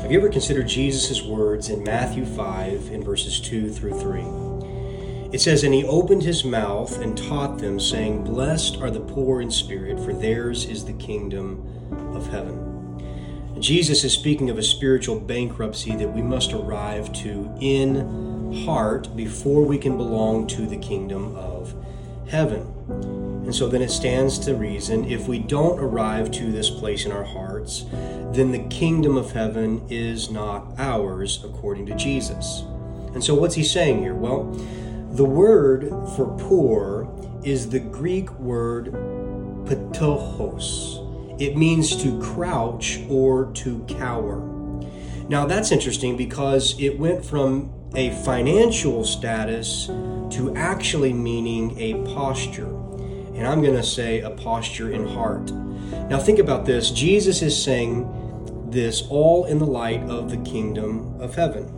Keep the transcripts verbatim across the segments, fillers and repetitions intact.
Have you ever considered Jesus' words in Matthew five in verses two through three? It says, "And he opened his mouth and taught them, saying, Blessed are the poor in spirit, for theirs is the kingdom of heaven." Jesus is speaking of a spiritual bankruptcy that we must arrive to in heart before we can belong to the kingdom of heaven. And so then it stands to reason, if we don't arrive to this place in our hearts, then the kingdom of heaven is not ours according to Jesus. And so what's he saying here? Well, the word for poor is the Greek word ptochos. It means to crouch or to cower. Now that's interesting because it went from a financial status to actually meaning a posture. And I'm going to say a posture in heart. Now think about this. Jesus is saying this all in the light of the kingdom of heaven.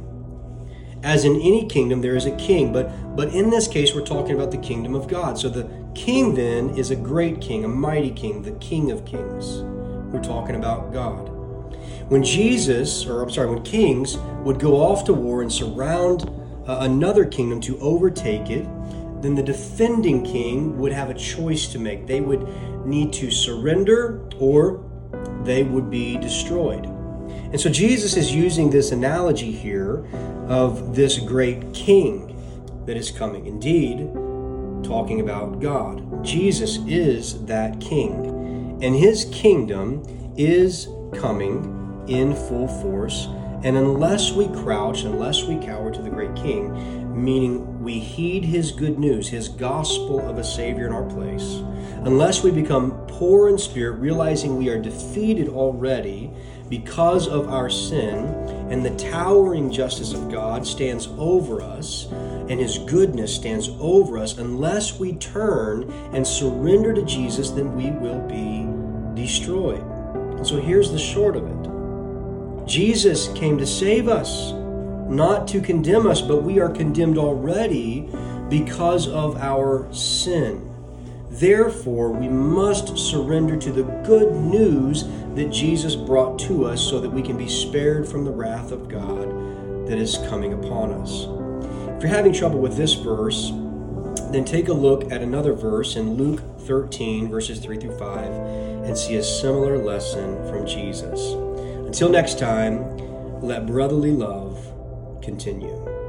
As in any kingdom, there is a king, but, but in this case, we're talking about the kingdom of God. So the king then is a great king, a mighty king, the King of Kings. We're talking about God. When Jesus, or I'm sorry, when kings would go off to war and surround uh, another kingdom to overtake it, then the defending king would have a choice to make. They would need to surrender or they would be destroyed. And so Jesus is using this analogy here of this great king that is coming. Indeed, talking about God. Jesus is that king, and his kingdom is coming in full force. And unless we crouch, unless we cower to the great king, meaning we heed his good news, his gospel of a Savior in our place, unless we become poor in spirit, realizing we are defeated already because of our sin, and the towering justice of God stands over us, and his goodness stands over us, unless we turn and surrender to Jesus, then we will be destroyed. And so here's the short of it. Jesus came to save us, not to condemn us, but we are condemned already because of our sin. Therefore, we must surrender to the good news that Jesus brought to us so that we can be spared from the wrath of God that is coming upon us. If you're having trouble with this verse, then take a look at another verse in Luke thirteen, verses three through five, and see a similar lesson from Jesus. Until next time, let brotherly love continue.